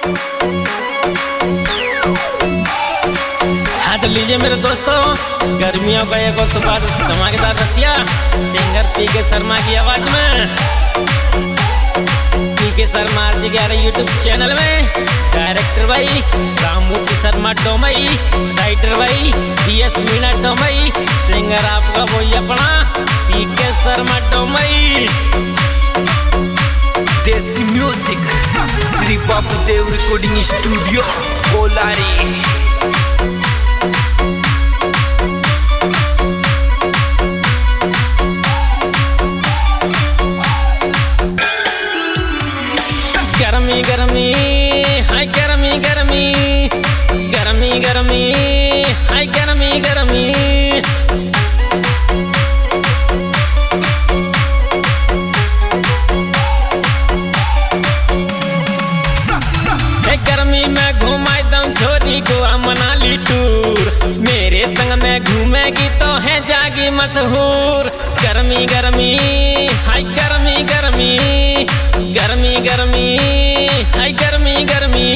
हाँ तो लीजिए मेरे दोस्तों, गर्मियों का एक और सुबह धमाकेदार रसिया सिंगर पीके शर्मा की आवाज में। पीके शर्मा जी के यूट्यूब चैनल में डायरेक्टर भाई राममूर्ति शर्मा डोमई, राइटर भाई DS मीना डोमई, सिंगर आपका वही अपना PK Sharma Domai. Desi music Shri Babudev recording studio Kolari. गर्मी गर्मी हाय गर्मी गर्मी, गर्मी गर्मी हाय गर्मी गर्मी। गर्मी में घुमाई दम छोरी गोवा मनाली टूर, मेरे संग में घूमेगी तो है जागी मशहूर। गर्मी गर्मी हाय गर्मी गर्मी, गर्मी गर्मी हाय गर्मी गर्मी।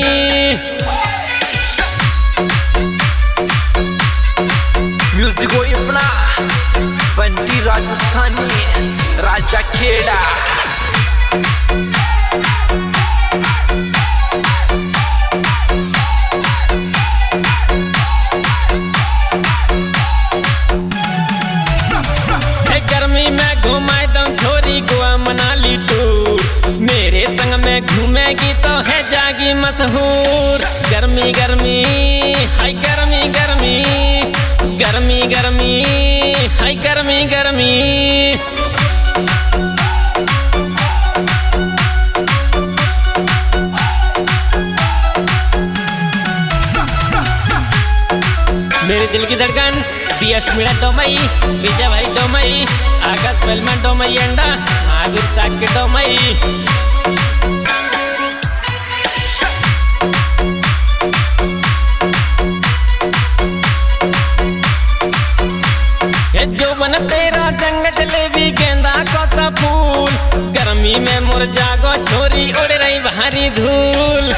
म्यूजिक हो अपना बंटी राजस्थानी राजा खेड़ा। गर्मी में घुमाए दम छोरी गोवा मनाली टूर, मेरे संग में घूमेगी तो है जागी मशहूर। गर्मी गर्मी हाय गर्मी गर्मी, गर्मी गर्मी हाय गर्मी गर्मी। मेरे दिल की धड़कन DS मीना डोमई, विजय भाई डोमई, आकाश फिल्म डोमई अंडा, महावीर साग के डोमई। जो बन तेरा जंग जलेबी गेंदा को सा फूल, गर्मी में मुरझागो छोरी उड़ रही भारी धूल।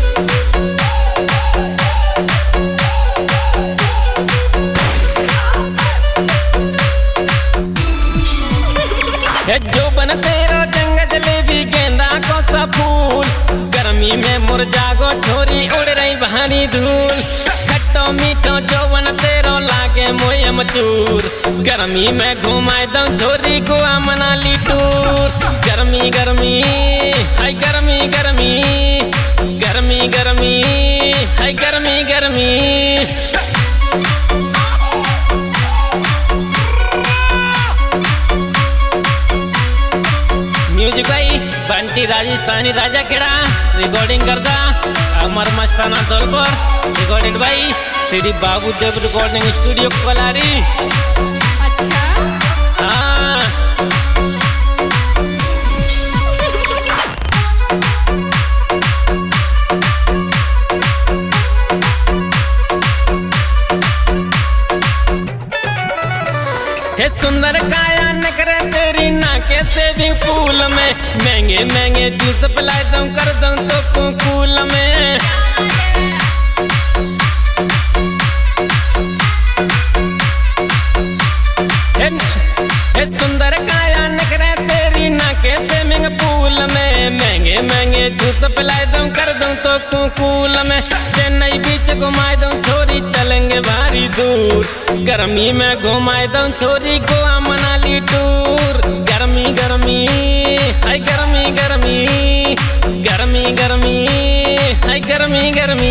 जो बन तेरा जंग जलेबी गेंदा को सा फूल, गर्मी में मुरझागो छोरी उड़ रही भारी धूल। खट्टो मीठो जो बन तेरो लागे मोय मचूर, गर्मी में घुमाए दम छोरी गोवा मनाली टूर। गर्मी गर्मी हाय गर्मी गर्मी, गर्मी गर्मी हाय गर्मी गर्मी। म्यूजिक भाई बंटी राजस्थानी राजा खेड़ा, रिकॉर्डिंग करता अमर मस्ताना दौलपुर, रिकॉर्डेड भाई श्री बाबूदेव रिकॉर्डिंग स्टूडियो कोलारी। हाँ हे सुंदर काया नखरे तेरी नाके से भी फूल में, महंगे महंगे जूस पिलाए दूं कर दूं तो कूल में। हे सुंदर काया नखरे तेरी नाके से महंगे फूल में, महंगे महंगे जूस पिलाए दूं कर दूं तो कूल में। चेन्नई बीच घुमाए दूं छोरी चलेंगे भारी दूर, गर्मी में घुमाए दम छोरी गोवा मनाली टूर। गर्मी गर्मी हाय गर्मी गर्मी, गर्मी गर्मी हाय गर्मी गर्मी।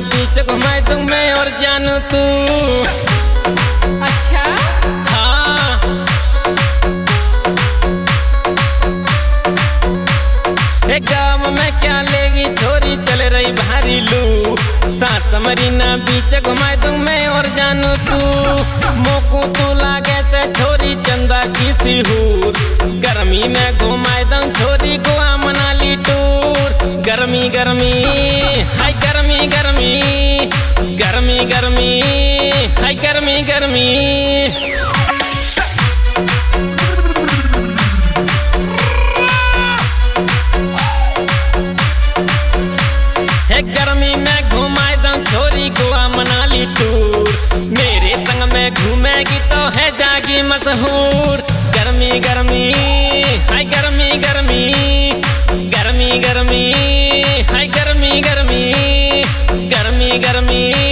बीच घुमाए दूं मैं और जानू तू। अच्छा हाँ एक गाँव में क्या लेगी छोरी चल रही भारी लू। सात मरीना बीच घुमाए दूं मैं और जानू तू। मोकू तू लागे ते छोरी चंदा की सिहूर। गर्मी में घुमाए दूं छोरी गोवा मनाली टूर। गर्मी गर्मी हाय गर्मी गर्मी गर्मी गर्मी हाय गर्मी गर्मी। गर्मी में घुमाए दूं छोरी गोवा मनाली टूर। मेरे संग में घूमेगी तो है जागी मशहूर। गर्मी गर्मी हाय गर्मी गर्मी गर्मी गर्मी हाय गर्मी गर्मी गर्मी गर्मी।